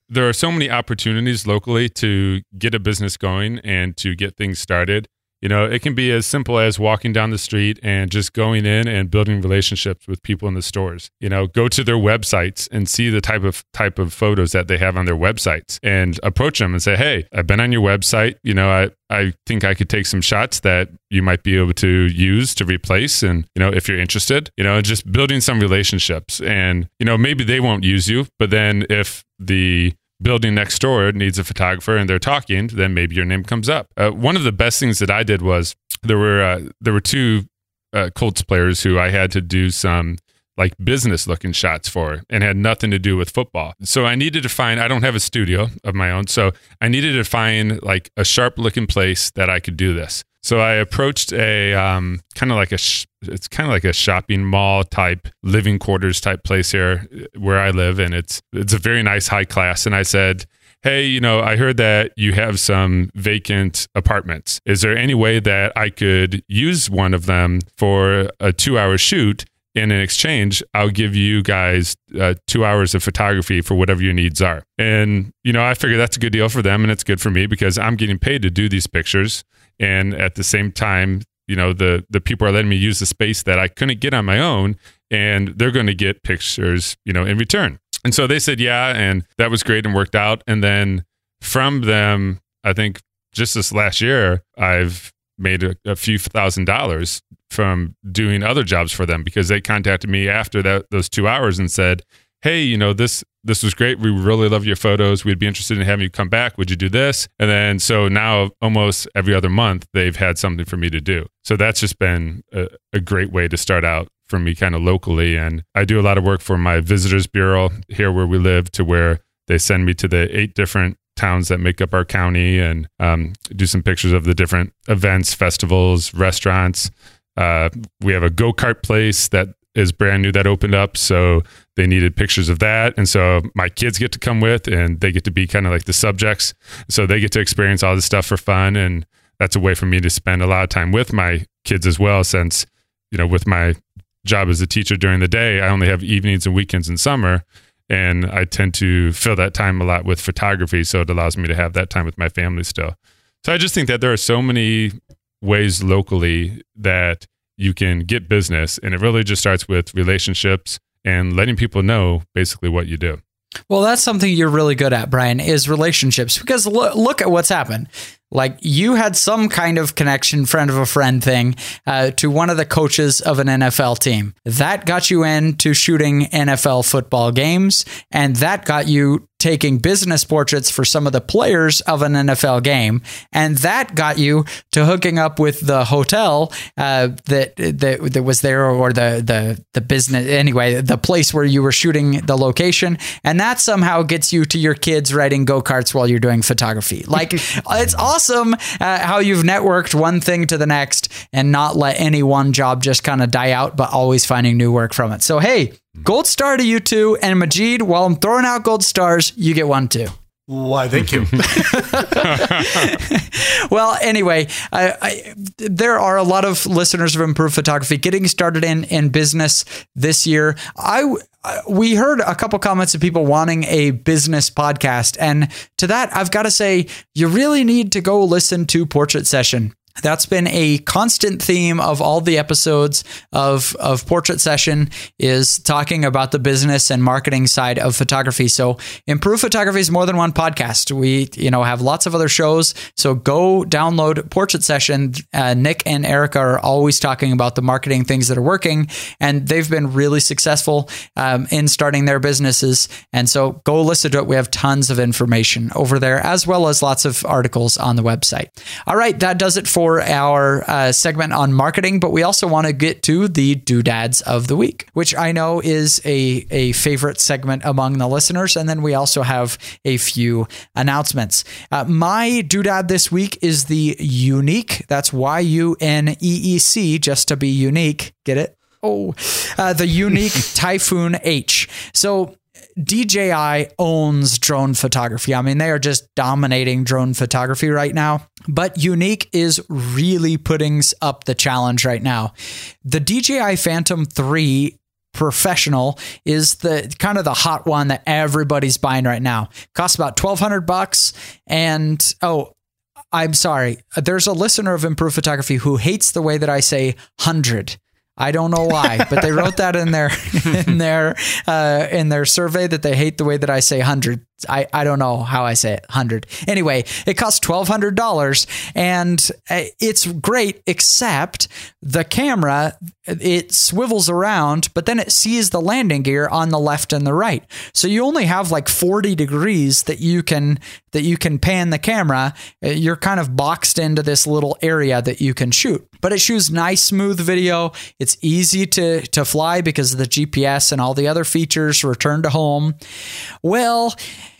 there are so many opportunities locally to get a business going and to get things started. You know, it can be as simple as walking down the street and just going in and building relationships with people in the stores. You know, go to their websites and see the type of type of photos that they have on their websites and approach them and say, hey, I've been on your website. You know, I, I think I could take some shots that you might be able to use to replace. And, you know, if you're interested, you know, just building some relationships. And, you know, maybe they won't use you, but then if the building next door needs a photographer and they're talking, then maybe your name comes up. Uh, one of the best things that I did was there were uh, there were two uh, Colts players who I had to do some like business looking shots for and had nothing to do with football. So I needed to find, I don't have a studio of my own, so I needed to find like a sharp looking place that I could do this. So I approached a um, kind of like a, sh- it's kind of like a shopping mall type, living quarters type place here where I live. And it's, it's a very nice high class. And I said, hey, you know, I heard that you have some vacant apartments. Is there any way that I could use one of them for a two hour shoot? And in exchange, I'll give you guys uh, two hours of photography for whatever your needs are. And, you know, I figure that's a good deal for them and it's good for me because I'm getting paid to do these pictures. And at the same time, you know, the, the people are letting me use the space that I couldn't get on my own, and they're going to get pictures, you know, in return. And so they said, yeah, and that was great and worked out. And then from them, I think just this last year, I've made a, a few thousand dollars from doing other jobs for them because they contacted me after that those two hours and said, hey, you know, this this was great. We really love your photos. We'd be interested in having you come back. Would you do this? And then so now almost every other month, they've had something for me to do. So that's just been a, a great way to start out for me kind of locally. And I do a lot of work for my visitors bureau here where we live, to where they send me to the eight different towns that make up our county and um, do some pictures of the different events, festivals, restaurants. Uh, we have a go-kart place that is brand new that opened up, so they needed pictures of that. And so my kids get to come with, and they get to be kind of like the subjects. So they get to experience all this stuff for fun. And that's a way for me to spend a lot of time with my kids as well, since, you know, with my job as a teacher during the day, I only have evenings and weekends in summer. And I tend to fill that time a lot with photography. So it allows me to have that time with my family still. So I just think that there are so many ways locally that you can get business. And it really just starts with relationships and letting people know basically what you do. Well, that's something you're really good at, Brian, is relationships. Because look, look at what's happened. Like, you had some kind of connection, friend of a friend thing uh, to one of the coaches of an N F L team. That got you into shooting N F L football games, and that got you taking business portraits for some of the players of an N F L game, and that got you to hooking up with the hotel uh, that, that that was there, or the the the business anyway, the place where you were shooting the location, and that somehow gets you to your kids riding go-karts while you're doing photography. Like, it's awesome uh, how you've networked one thing to the next and not let any one job just kind of die out, but always finding new work from it. So hey, gold star to you two. And Majid, while I'm throwing out gold stars, you get one too. Why, thank you. Well, anyway, I, I, there are a lot of listeners of Improved Photography getting started in, in business this year. I we heard a couple comments of people wanting a business podcast. And to that, I've got to say, you really need to go listen to Portrait Session. That's been a constant theme of all the episodes of, of Portrait Session, is talking about the business and marketing side of photography. So Improved Photography is more than one podcast. We, you know, have lots of other shows. So go download Portrait Session. Uh, Nick and Erica are always talking about the marketing things that are working, and they've been really successful um, in starting their businesses. And so go listen to it. We have tons of information over there, as well as lots of articles on the website. All right, that does it for our uh, segment on marketing, but we also want to get to the doodads of the week, which I know is a, a favorite segment among the listeners. And then we also have a few announcements. Uh, my doodad this week is the Yuneec. That's Y U N E E C, just to be unique. Get it? Oh, uh, the Yuneec Typhoon H. So D J I owns drone photography. I mean, they are just dominating drone photography right now. But Yuneec is really putting up the challenge right now. The D J I Phantom three Professional is the kind of the hot one that everybody's buying right now. Costs about twelve hundred bucks. And oh, I'm sorry. There's a listener of Improved Photography who hates the way that I say hundred. I don't know why, but they wrote that in their in their uh, in their survey that they hate the way that I say hundred. I, I don't know how I say it, hundred. Anyway, it costs twelve hundred dollars, and it's great, except the camera, it swivels around, but then it sees the landing gear on the left and the right. So you only have like forty degrees that you can that you can pan the camera. You're kind of boxed into this little area that you can shoot. But it shoots nice, smooth video. It's easy to, to fly because of the G P S and all the other features, return to home. Well,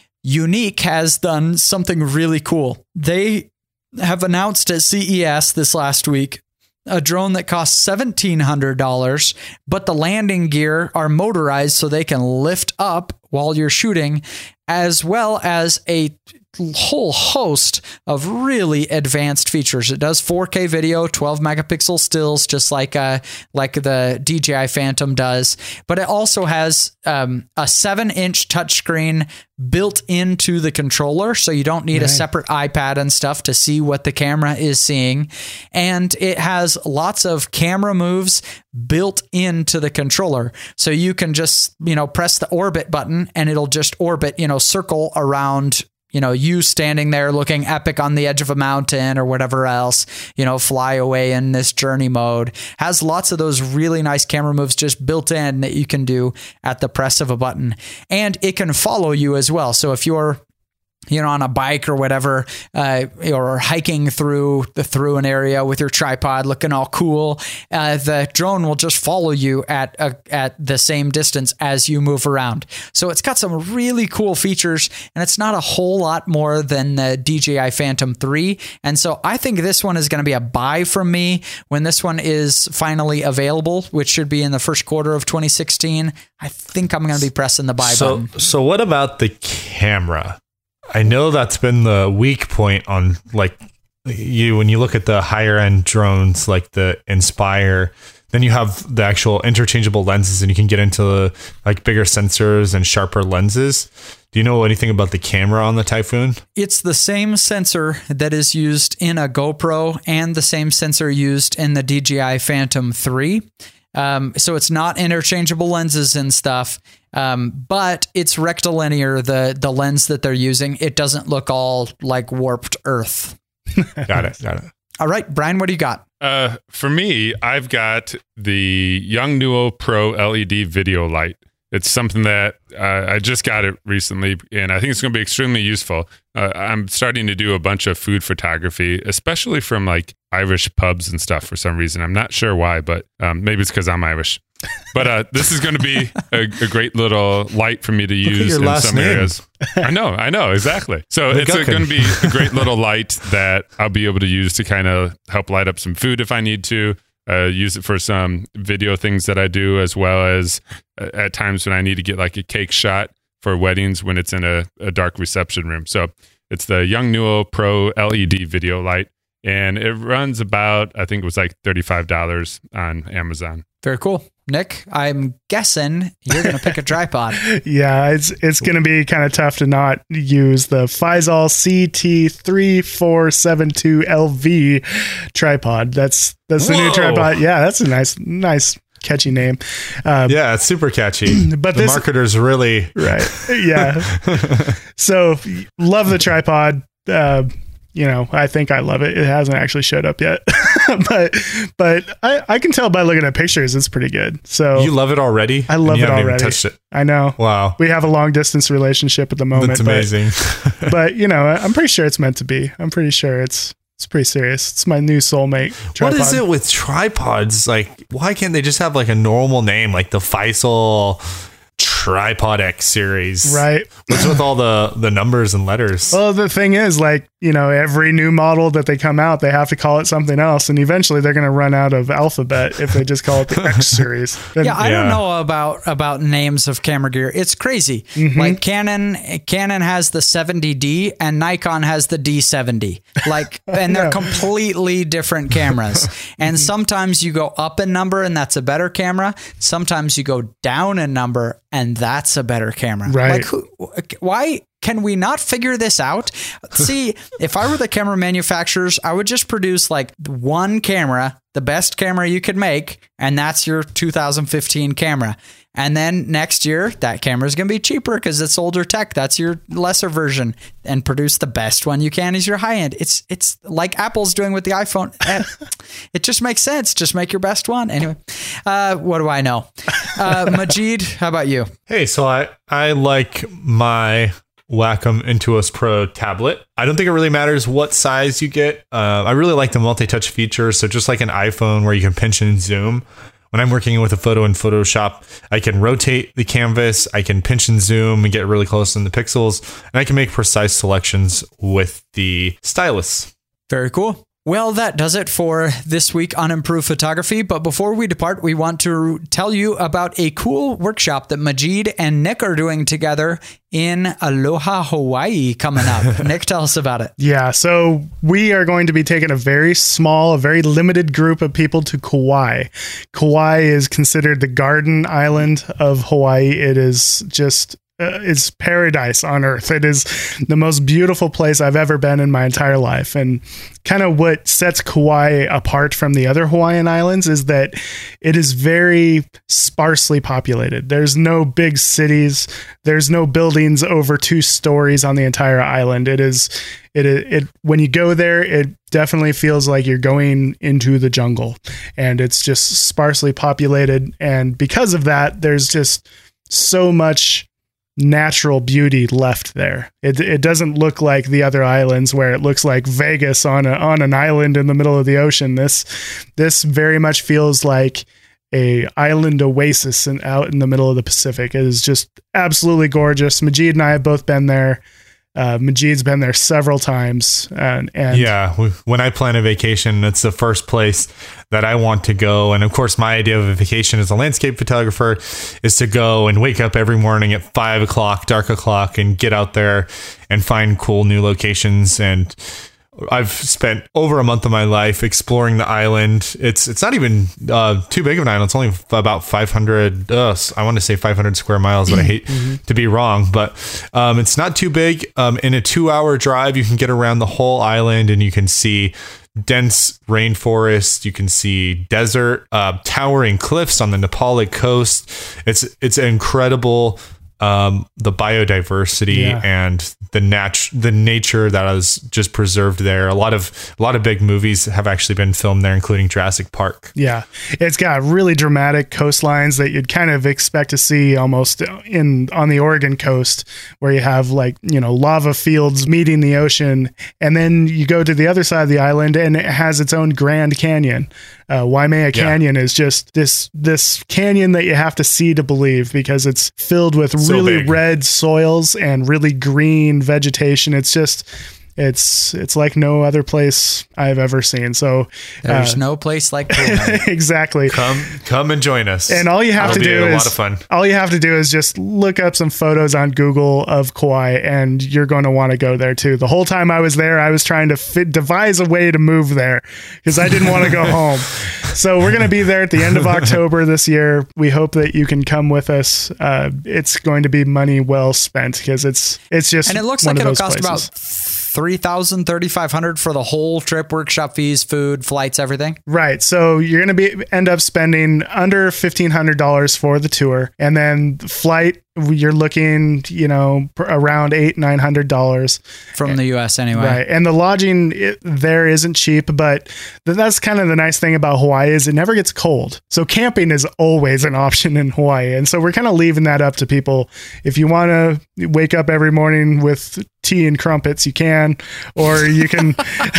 Yuneec has done something really cool. They have announced at C E S this last week a drone that costs seventeen hundred dollars, but the landing gear are motorized so they can lift up while you're shooting, as well as a whole host of really advanced features. It does four K video, twelve megapixel stills, just like uh like the D J I Phantom does. But it also has um, a seven inch touchscreen built into the controller, so you don't need right. a separate iPad and stuff to see what the camera is seeing. And it has lots of camera moves built into the controller, so you can just you know press the orbit button and it'll just orbit you know circle around. You know, you standing there looking epic on the edge of a mountain or whatever else, you know, fly away in this journey mode. Has lots of those really nice camera moves just built in that you can do at the press of a button. And it can follow you as well. So if you're you know, on a bike or whatever, uh, or hiking through the through an area with your tripod, looking all cool, uh, the drone will just follow you at a, at the same distance as you move around. So it's got some really cool features, and it's not a whole lot more than the D J I Phantom three. And so I think this one is going to be a buy from me when this one is finally available, which should be in the first quarter of twenty sixteen. I think I'm going to be pressing the buy so, button. So what about the camera? I know that's been the weak point on like you when you look at the higher end drones like the Inspire, then you have the actual interchangeable lenses and you can get into like bigger sensors and sharper lenses. Do you know anything about the camera on the Typhoon? It's the same sensor that is used in a GoPro and the same sensor used in the D J I Phantom three. Um, so it's not interchangeable lenses and stuff. Um, but it's rectilinear, the the lens that they're using. It doesn't look all like warped Earth. Got it. Got it. All right, Brian, what do you got? Uh, for me, I've got the Yongnuo Pro L E D video light. It's something that uh, I just got it recently, and I think it's going to be extremely useful. Uh, I'm starting to do a bunch of food photography, especially from like Irish pubs and stuff for some reason. I'm not sure why, but um, maybe it's because I'm Irish. But uh, this is going to be a, a great little light for me to use in some name. areas. I know, I know, exactly. So it's going to be a great little light that I'll be able to use to kind of help light up some food if I need to. Uh, use it for some video things that I do, as well as uh, at times when I need to get like a cake shot for weddings when it's in a, a dark reception room. So it's the Yongnuo Pro L E D video light, and it runs about, I think it was like thirty-five dollars on Amazon. Very cool. Nick, I'm guessing you're going to pick a tripod. Yeah, it's it's going to be kind of tough to not use the Feisal C T three four seven two L V tripod. That's that's the Whoa. new tripod. Yeah, that's a nice nice catchy name. Um, yeah, it's super catchy. But the this, marketers really right. Yeah. So love the tripod. Uh, you know, I think I love it. It hasn't actually showed up yet, but but I, I can tell by looking at pictures, it's pretty good. So you love it already? I love and you it haven't already. Even touched it. I know. Wow. We have a long distance relationship at the moment. That's amazing. But, but you know, I'm pretty sure it's meant to be. I'm pretty sure it's it's pretty serious. It's my new soulmate tripod. What is it with tripods? Like, why can't they just have like a normal name, like the Feisal Tripod X series. Right. What's with all the, the numbers and letters? Well, the thing is, like, you know, every new model that they come out, they have to call it something else. And eventually they're going to run out of alphabet if they just call it the X series. Then, Yeah, I Yeah. don't know about about names of camera gear. It's crazy. Mm-hmm. Like Canon, Canon has the seventy D and Nikon has the D seventy. Like, and they're Yeah. completely different cameras. And sometimes you go up in number and that's a better camera. Sometimes you go down in number and that's a better camera. Right. Like, who, why can we not figure this out? See, if I were the camera manufacturers, I would just produce like one camera, the best camera you could make, and that's your two thousand fifteen camera. And then next year, that camera is going to be cheaper because it's older tech. That's your lesser version, and produce the best one you can as your high end. It's it's like Apple's doing with the iPhone. And it just makes sense. Just make your best one. Anyway, uh, what do I know? Uh, Majid, how about you? Hey, so I, I like my Wacom Intuos Pro tablet. I don't think it really matters what size you get. Uh, I really like the multi-touch feature. So just like an iPhone where you can pinch and zoom. When I'm working with a photo in Photoshop, I can rotate the canvas, I can pinch and zoom and get really close in the pixels, and I can make precise selections with the stylus. Very cool. Well, that does it for this week on Improved Photography. But before we depart, we want to tell you about a cool workshop that Majid and Nick are doing together in Aloha, Hawaii coming up. Nick, tell us about it. Yeah, so we are going to be taking a very small, a very limited group of people to Kauai. Kauai is considered the garden island of Hawaii. It is just uh, it's paradise on earth. It is the most beautiful place I've ever been in my entire life. And kind of what sets Kauai apart from the other Hawaiian islands is that it is very sparsely populated. There's no big cities. There's no buildings over two stories on the entire island. It is, it, it, when you go there, it definitely feels like you're going into the jungle, and it's just sparsely populated. And because of that, there's just so much natural beauty left there. It it doesn't look like the other islands where it looks like Vegas on a, on an island in the middle of the ocean. This this very much feels like a island oasis and out in the middle of the Pacific. It is just absolutely gorgeous. Majid and I have both been there. Uh, Majid's been there several times. And, and yeah, when I plan a vacation, it's the first place that I want to go. And of course, my idea of a vacation as a landscape photographer is to go and wake up every morning at five o'clock, dark o'clock, and get out there and find cool new locations. And I've spent over a month of my life exploring the island. It's it's not even uh, too big of an island. It's only about five hundred. Uh, I want to say five hundred square miles, but I hate mm-hmm. to be wrong. But um, it's not too big. Um, in a two-hour drive, you can get around the whole island, and you can see dense rainforest. You can see desert, uh, towering cliffs on the Nepali coast. It's it's incredible. Um, the biodiversity Yeah. and the nat- the nature that is just preserved there. A lot of a lot of big movies have actually been filmed there, including Jurassic Park. Yeah, it's got really dramatic coastlines that you'd kind of expect to see almost in on the Oregon coast, where you have like, you know, lava fields meeting the ocean, and then you go to the other side of the island and it has its own Grand Canyon. Uh, Waimea Canyon yeah. is just this this canyon that you have to see to believe, because it's filled with so really big. red soils and really green vegetation. It's just It's it's like no other place I've ever seen. So there's uh, no place like Kauai. exactly. Come come and join us. And all you have It'll to do be a is lot of fun. all you have to do is just look up some photos on Google of Kauai, and you're going to want to go there too. The whole time I was there, I was trying to fit, devise a way to move there because I didn't want to go home. So we're going to be there at the end of October this year. We hope that you can come with us. Uh, it's going to be money well spent because it's it's just and it looks one like of it'll those cost places. about three thousand, thirty-five hundred for the whole trip, workshop fees, food, flights, everything. Right. So you're going to be end up spending under fifteen hundred dollars for the tour, and then the flight, you're looking, you know, around eight, nine hundred dollars from the U S anyway. Right. And the lodging it, there isn't cheap, but that's kind of the nice thing about Hawaii is it never gets cold. So camping is always an option in Hawaii. And so we're kind of leaving that up to people. If you want to wake up every morning with tea and crumpets, you can, or you can,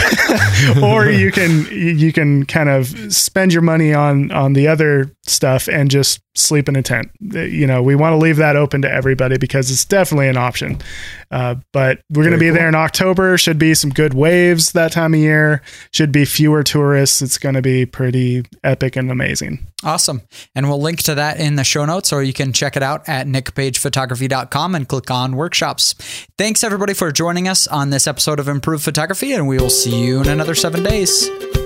or you can, you can kind of spend your money on, on the other stuff and just sleep in a tent. You know, we want to leave that open open to everybody because it's definitely an option. Uh, but we're going to be cool. there in October. Should be some good waves that time of year. Should be fewer tourists. It's going to be pretty epic and amazing. Awesome. And we'll link to that in the show notes, or you can check it out at nick page photography dot com and click on workshops. Thanks everybody for joining us on this episode of Improved Photography, and we will see you in another seven days.